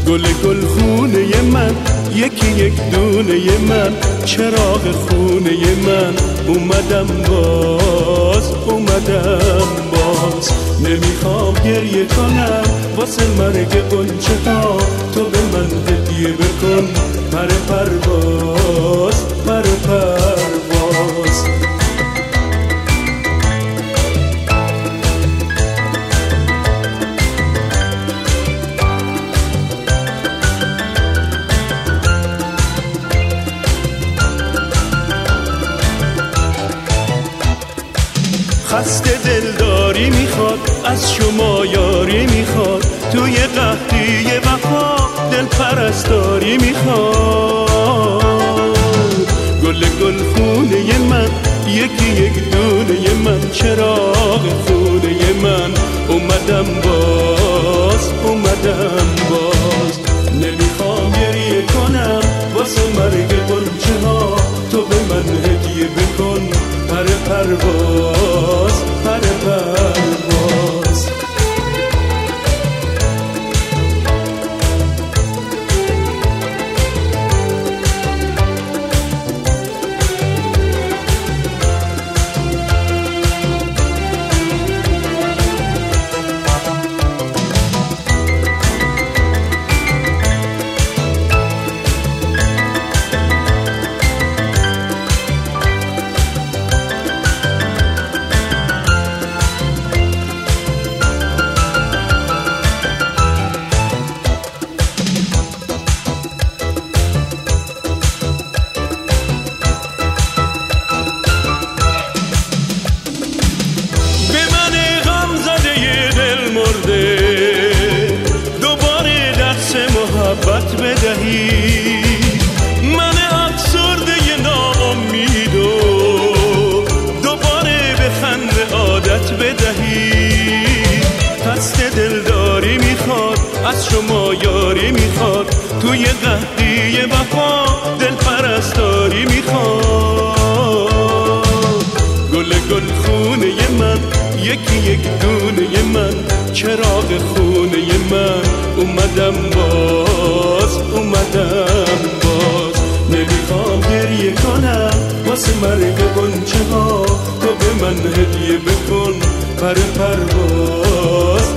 گل خونه من، یکی یک دونه من، چراغ خونه من. اومدم باز نمیخوام گریه کنم واسه مرگ غنچه ها. تو به من هدیه بکن پر پرواز. خسته دلداری میخواد، از شما یاری میخواد، توی قحطی وفا دل پرستاری میخواد. گل خونه من، یکی یک دونه من، چراغ خونه من. اومدم باز نمیخوام گریه کنم واسه مرگ غنچه ها. تو به من هدیه بکن پر پرواز. محبت بدهی من افسرده ناامیدو، دوباره به خنده عادت بدهی. قصد دلداری میخواد، از شما یاری میخواد، توی قحطی وفا دل پرستاری میخواد. گل خونه من، یکی یک دونه من، چراغ خونه من. اومدم باز نمیخوام گریه کنم واسه مرگ غنچه ها. تو به من هدیه بکن پر پرواز.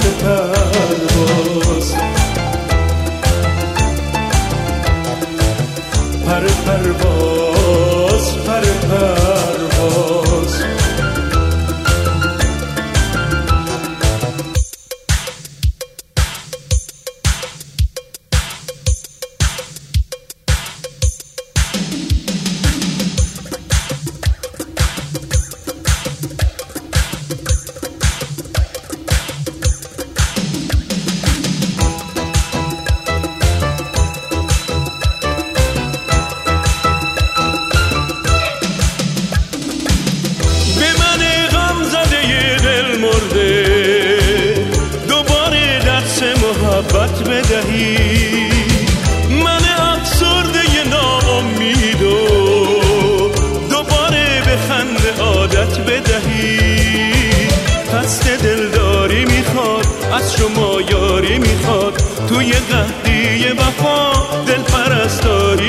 محبت بدهی من افسرده ناامیدو، دوباره به خنده عادت بدهی. قصد دلداری میخواد، از شما یاری میخواد، توی قحطی وفا دل پرستاری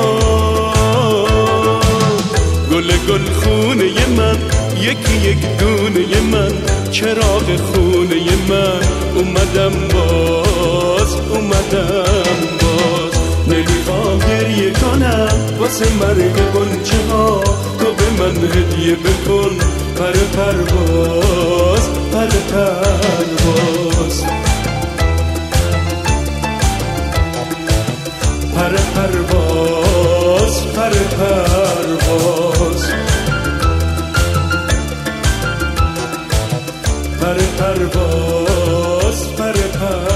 میخواد. گل خونه من، یکی یک دونه من، چراغ خونه من. اومدم باز نمیخوام گریه کنم واسه مرگ غنچه ها. تو به من هدیه بکن پر پرواز. پر پرواز